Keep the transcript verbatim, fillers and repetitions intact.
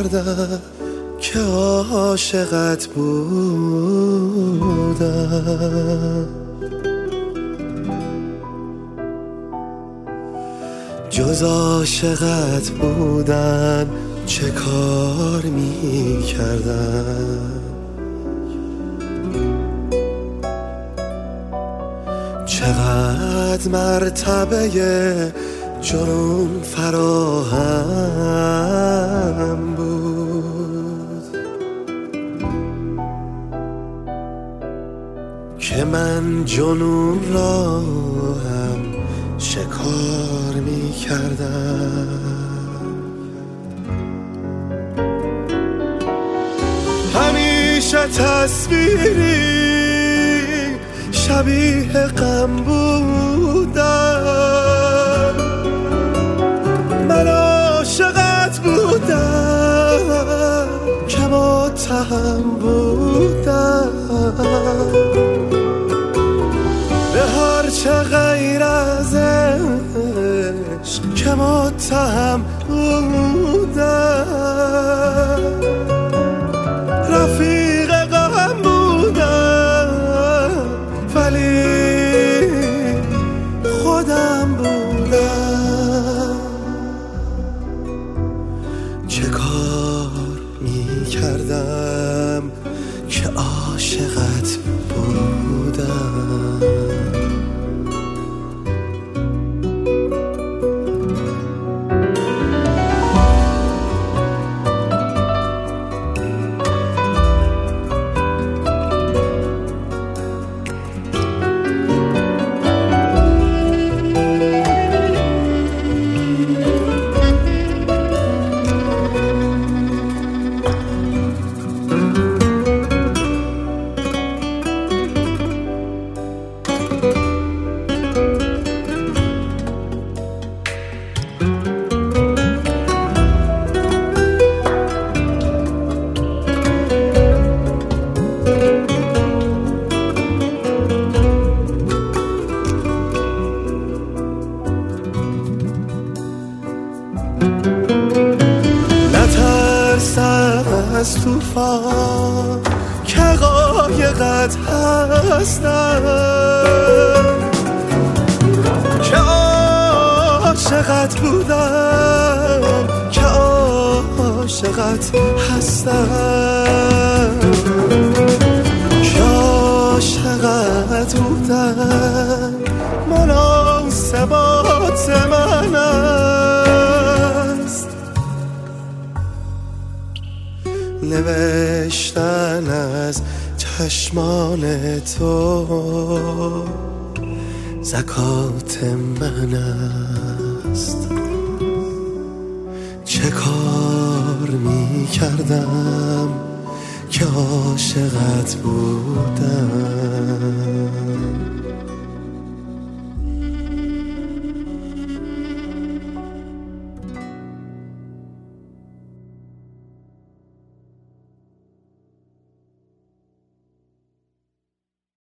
کردم که عاشقت بودم. جز عاشقت بودن چه کار می کردم؟ چقدر مرتبه جنون فراهم بود که من جنون را هم شکار می کردم. همیشه تصویری شبیه غم بودم، من عاشقت بودم که متهم بودم به هرچه غیر از عشق که متهم بودم. رفیق غم بودم ولی خودم بودم. چه کار می کردم که عاشقت بودم؟ از توفان که قایقت هستم، که عاشقت بودم، که عاشقت هستم، که عاشقت بودم. مناسبات من است نوشتن از چشمان تو، زکات من است. چه کار می کردم که عاشقت بودم؟